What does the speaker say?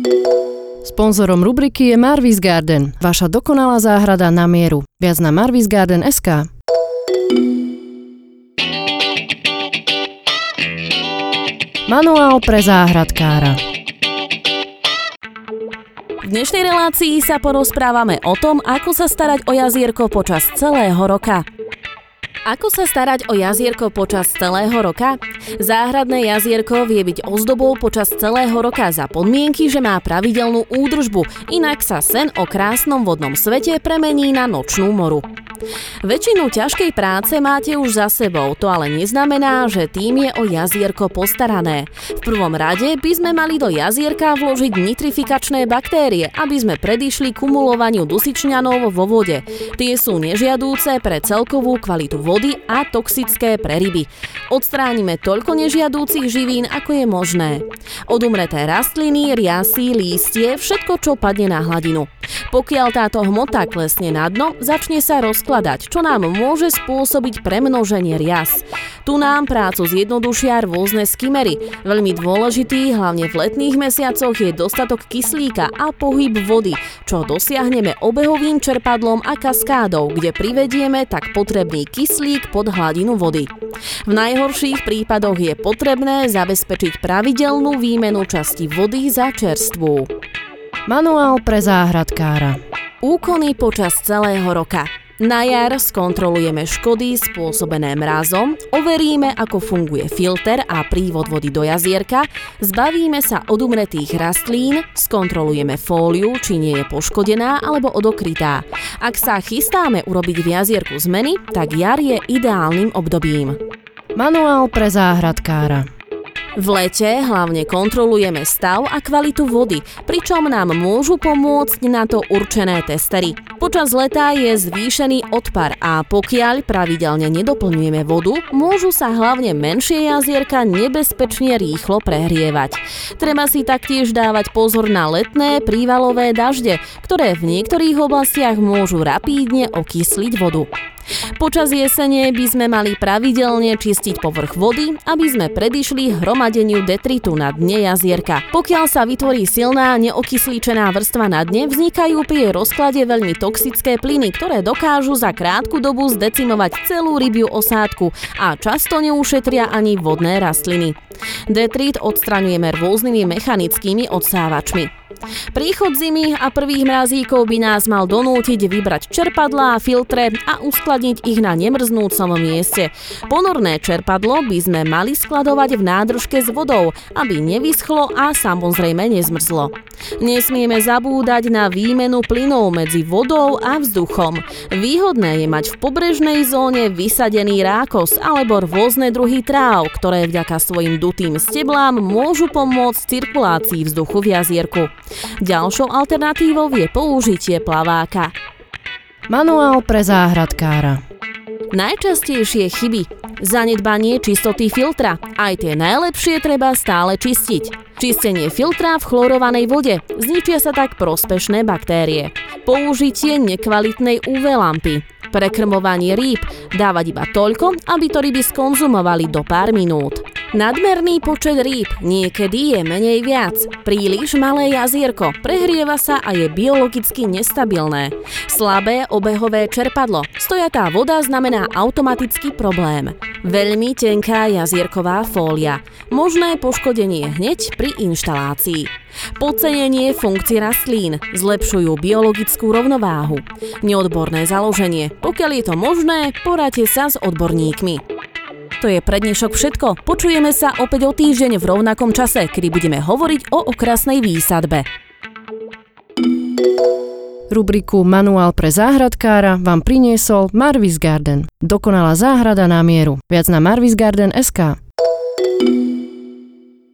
Sponzorom rubriky je Marvis Garden, vaša dokonalá záhrada na mieru. Viac na marvisgarden.sk. Manuál pre záhradkára. V dnešnej relácii sa porozprávame o tom, ako sa starať o jazierko počas celého roka. Ako sa starať o jazierko počas celého roka? Záhradné jazierko vie byť ozdobou počas celého roka za podmienky, že má pravidelnú údržbu, inak sa sen o krásnom vodnom svete premení na nočnú moru. Väčšinu ťažkej práce máte už za sebou, to ale neznamená, že tým je o jazierko postarané. V prvom rade by sme mali do jazierka vložiť nitrifikačné baktérie, aby sme predišli kumulovaniu dusičňanov vo vode. Tie sú nežiadúce pre celkovú kvalitu vody a toxické pre ryby. Odstránime toľko nežiadúcich živín, ako je možné. Odumreté rastliny, riasy, lístie, všetko, čo padne na hladinu. Pokiaľ táto hmota klesne na dno, začne sa rozkladať, čo nám môže spôsobiť premnoženie rias. Tu nám prácu zjednodušia rôzne skimery. Veľmi dôležitý, hlavne v letných mesiacoch, je dostatok kyslíka a pohyb vody, čo dosiahneme obehovým čerpadlom a kaskádou, kde privedieme tak potrebný kyslík pod hladinu vody. V najhorších prípadoch je potrebné zabezpečiť pravidelnú výmenu časti vody za čerstvú. Manuál pre záhradkára. Úkony počas celého roka. Na jar skontrolujeme škody spôsobené mrazom, overíme, ako funguje filter a prívod vody do jazierka, zbavíme sa odumretých rastlín, skontrolujeme fóliu, či nie je poškodená alebo odokrytá. Ak sa chystáme urobiť v jazierku zmeny, tak jar je ideálnym obdobím. Manuál pre záhradkára. V lete hlavne kontrolujeme stav a kvalitu vody, pričom nám môžu pomôcť na to určené testery. Počas leta je zvýšený odpar a pokiaľ pravidelne nedoplňujeme vodu, môžu sa hlavne menšie jazierka nebezpečne rýchlo prehrievať. Treba si taktiež dávať pozor na letné prívalové dažde, ktoré v niektorých oblastiach môžu rapídne okysliť vodu. Počas jesene by sme mali pravidelne čistiť povrch vody, aby sme predišli hromadeniu detritu na dne jazierka. Pokiaľ sa vytvorí silná neokysličená vrstva na dne, vznikajú pri jej rozklade veľmi toxické plyny, ktoré dokážu za krátku dobu zdecimovať celú rybiu osádku a často neušetria ani vodné rastliny. Detrit odstraňujeme rôznymi mechanickými odsávačmi. Príchod zimy a prvých mrazíkov by nás mal donútiť vybrať čerpadlá a filtre a uskladniť ich na nemrznúcom mieste. Ponorné čerpadlo by sme mali skladovať v nádržke s vodou, aby nevyschlo a samozrejme nezmrzlo. Nesmieme zabúdať na výmenu plynov medzi vodou a vzduchom. Výhodné je mať v pobrežnej zóne vysadený rákos alebo rôzne druhy tráv, ktoré vďaka svojim dutým steblám môžu pomôcť cirkulácii vzduchu v jazierku. Ďalšou alternatívou je použitie plaváka. Manuál pre záhradkára. Najčastejšie chyby. Zanedbanie čistoty filtra. Aj tie najlepšie treba stále čistiť. Čistenie filtra v chlorovanej vode. Zničia sa tak prospešné baktérie. Použitie nekvalitnej UV lampy. Prekrmovanie rýb. Dávať iba toľko, aby to ryby skonzumovali do pár minút. Nadmerný počet rýb, niekedy je menej viac. Príliš malé jazierko, prehrieva sa a je biologicky nestabilné. Slabé obehové čerpadlo, stojatá voda znamená automatický problém. Veľmi tenká jazierková fólia, možné poškodenie hneď pri inštalácii. Podcenenie funkcií rastlín, zlepšujú biologickú rovnováhu. Neodborné založenie, pokiaľ je to možné, poradte sa s odborníkmi. To je pre dnešok všetko. Počujeme sa opäť o týždeň v rovnakom čase, kedy budeme hovoriť o okrasnej výsadbe. Rubriku Manuál pre záhradkára vám priniesol Marvis Garden. Dokonalá záhrada na mieru. Viac na marvisgarden.sk.